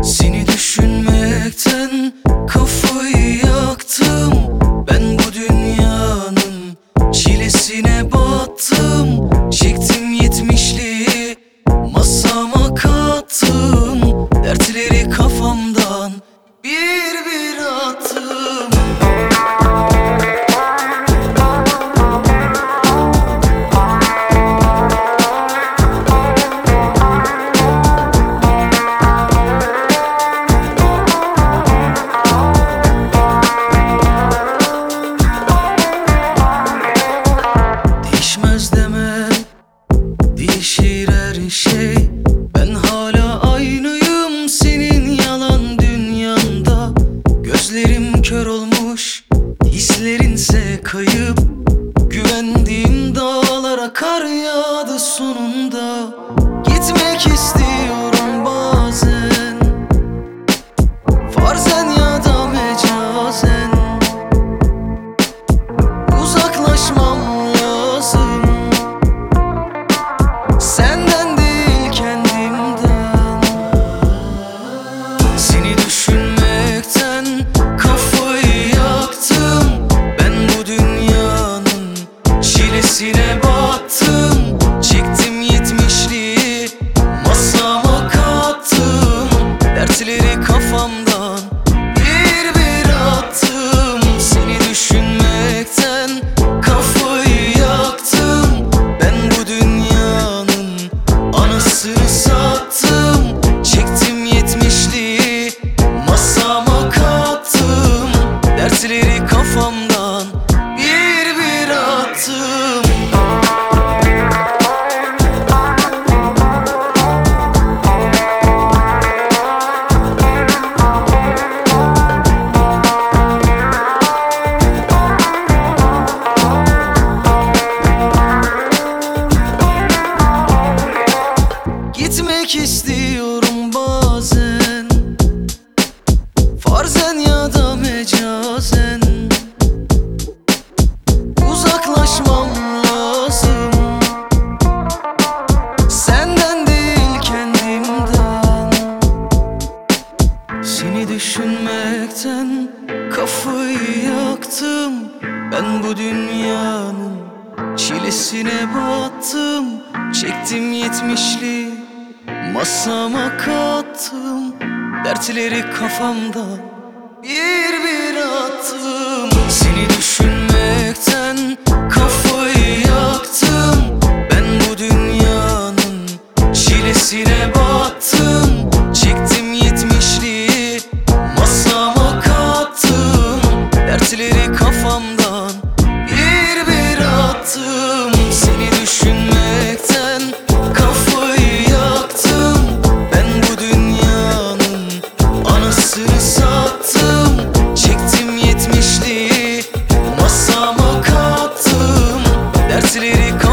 Seni düşünmekten kafayı yaktım. Ben bu dünyanın çilesine battım. Çektim yetmişliği, masama kattım. Dertleri kafamdan bir bir attım. Değişmez deme, değişir her şey. Ben hala aynıyım senin yalan dünyanda. Gözlerim kör olmuş, hislerinse kayıp. Güvendiğim dağlara kar yağdı sonunda. Gitmek istiyorum bazen, farzen ya da mecazen. Uzaklaşmam lazım, senden değil kendimden. Seni düşünmekten kafayı yaktım. Ben bu dünyanın çilesine battım. Çektim yetmişliği, masama kattım. Dertleri kafamdan bir bir attım. Seni düşünmekten kafayı yaktım. Ben bu dünyanın anasını sattım. Çektim yetmişliği, masama kattım. Dertleri kafamdan bir bir attım. Gitmek istiyorum bazen, farzen ya da mecazen. Uzaklaşmam lazım, senden değil kendimden. Seni düşünmekten kafayı yaktım. Ben bu dünyanın çilesine battım. Çektim yetmişliği, masama kattım. Dertleri kafamdan bir bir attım. Seni düşünmekten kafayı yaktım. Ben bu dünyanın çilesine battım. Çektim yetmişliği, masama kattım. Dertleri kafamdan bir bir attım. Seni düşünmekten kafayı yaktım. Ben bu dünyanın anasını sattım. Çektim yetmişliği, masama kattım. Dertleri